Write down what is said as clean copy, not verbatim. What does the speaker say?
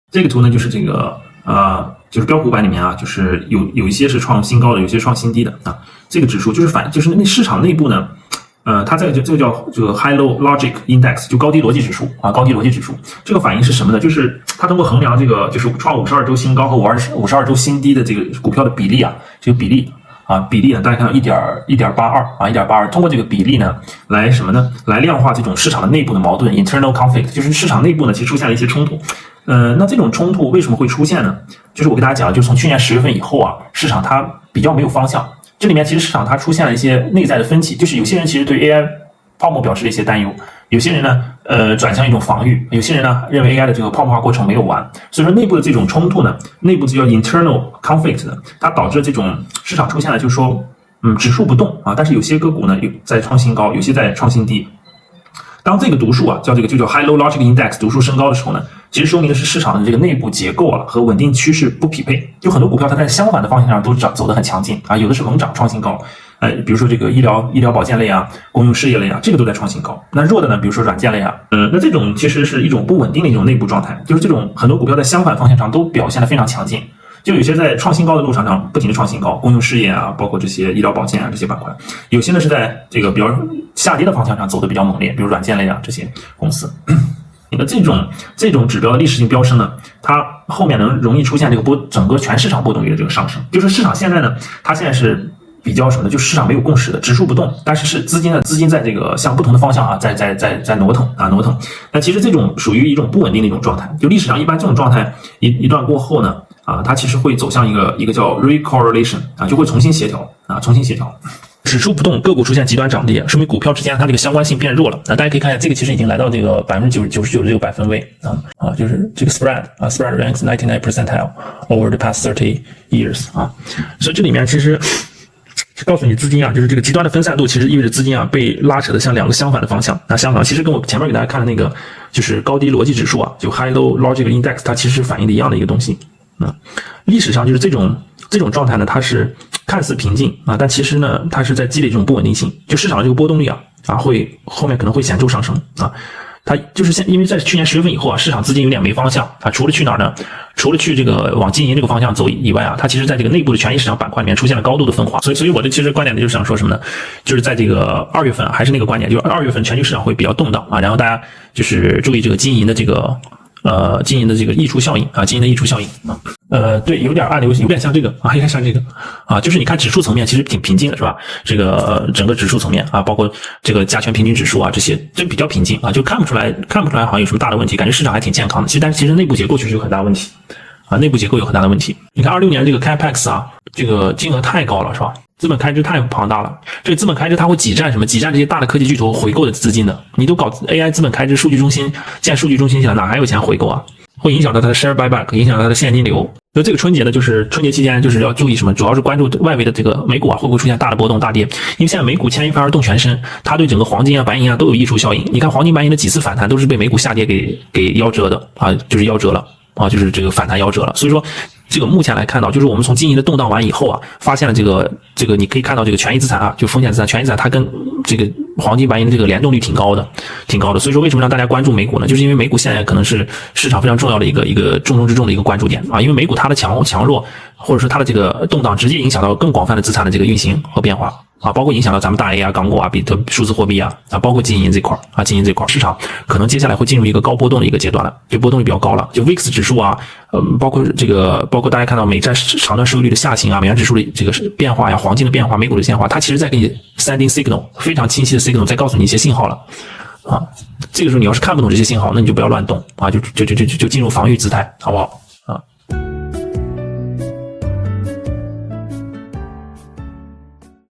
这个图呢就是这个就是标普500里面啊，就是有一些是创新高的，有些创新低的啊。这个指数就是那市场内部呢，它这个叫这个 High Low Logic Index， 就高低逻辑指数啊，高低逻辑指数。这个反映是什么呢？就是它通过衡量这个就是创52周新高和52周新低的这个股票的比例啊，这个比例呢，大家看到1.82啊，1.82，通过这个比例呢，来什么呢？来量化这种市场的内部的矛盾 ，internal conflict， 就是市场内部呢其实出现了一些冲突。那这种冲突为什么会出现呢？就是我给大家讲，就是从去年10月份以后啊，市场它比较没有方向。这里面其实市场它出现了一些内在的分歧，就是有些人其实对 AI 泡沫表示了一些担忧，有些人呢转向一种防御，有些人呢认为 AI 的这个泡沫化过程没有完。所以说内部的这种冲突呢，内部就叫 internal conflict 呢，它导致这种市场出现了就是说指数不动啊，但是有些个股呢在创新高，有些在创新低。当这个读数啊，就叫 High Low Logic Index 读数升高的时候呢，其实说明的是市场的这个内部结构啊和稳定趋势不匹配。就很多股票它在相反的方向上都走得很强劲啊，有的是猛涨创新高，比如说这个医疗保健类啊、公用事业类啊，这个都在创新高。那弱的呢，比如说软件类啊，那这种其实是一种不稳定的一种内部状态，就是这种很多股票在相反方向上都表现得非常强劲。就有些在创新高的路上不停地创新高，公用事业啊，包括这些医疗保健啊这些板块；有些呢是在这个比较下跌的方向上走得比较猛烈，比如软件类啊这些公司。那这种指标的历史性飙升呢，它后面容易出现这个整个全市场波动率的这个上升。就是市场现在呢，它现在是比较什么呢？就市场没有共识的，指数不动，但是资金在这个向不同的方向啊，在挪腾。那其实这种属于一种不稳定的一种状态。就历史上一般这种状态一段过后呢，它其实会走向一个叫 recorrelation 啊，就会重新协调。指数不动，个股出现极端涨跌，说明股票之间它这个相关性变弱了。大家可以看一下，这个其实已经来到这个99%的这个百分位就是这个 spread ranks 99 percentile over the past 30 years 啊。所以这里面其实告诉你资金啊，就是这个极端的分散度，其实意味着资金啊被拉扯的向两个相反的方向。那相反，其实跟我前面给大家看的那个就是高低逻辑指数啊，就 High Low Logic Index， 它其实反映的一样的一个东西。历史上就是这种状态呢，它是看似平静啊，但其实呢，它是在积累这种不稳定性。就市场的这个波动率啊会后面可能会显著上升啊。它就是因为在去年10月份以后啊，市场资金有点没方向啊，除了去哪儿呢？除了去这个往经营这个方向走以外啊，它其实在这个内部的权益市场板块里面出现了高度的分化。所以我的其实观点呢，就是想说什么呢？就是在这个2月份还是那个观点，就是2月份全球市场会比较动荡啊，然后大家就是注意这个经营的这个溢出效应啊，经营的溢出效应啊，对，有点暗流，有点像这个啊，有点像这个啊，就是你看指数层面其实挺平静的，是吧？这个整个指数层面啊，包括这个加权平均指数啊，这些就比较平静啊，就看不出来好像有什么大的问题，感觉市场还挺健康的。但是其实内部结构确实有很大问题啊，内部结构有很大的问题。你看26年这个 Capex 啊，这个金额太高了，是吧？资本开支太庞大了，这个资本开支它会挤占这些大的科技巨头回购的资金的。你都搞 AI 资本开支，数据中心建数据中心去了，哪还有钱回购啊？会影响到它的 share buyback， 影响到它的现金流。那这个春节呢，就是春节期间就是要注意什么？主要是关注外围的这个美股啊，会不会出现大的波动大跌？因为现在美股牵一发而动全身，它对整个黄金啊、白银啊都有溢出效应。你看黄金、白银的几次反弹都是被美股下跌给夭折的啊，就是夭折了啊，就是这个反弹夭折了。所以说这个目前来看到，就是我们从经营的动荡完以后啊，发现了这个你可以看到这个权益资产啊，就风险资产、权益资产它跟这个黄金白银的这个联动率挺高的。所以说为什么让大家关注美股呢？就是因为美股现在可能是市场非常重要的一个重中之重的一个关注点啊，因为美股它的强弱或者说它的这个动荡直接影响到更广泛的资产的这个运行和变化啊，包括影响到咱们大 A 啊、港股啊、比特数字货币啊，包括经营这块市场可能接下来会进入一个高波动的一个阶段了，就波动率比较高了，就 VIX 指数啊，包括大家看到美债长端收益率的下行啊，美元指数的这个变化呀，黄金的变化，美股的变化，它其实在给你 sending signal， 非常清晰的 signal， 在告诉你一些信号了啊。这个时候你要是看不懂这些信号，那你就不要乱动啊，就进入防御姿态，好不好？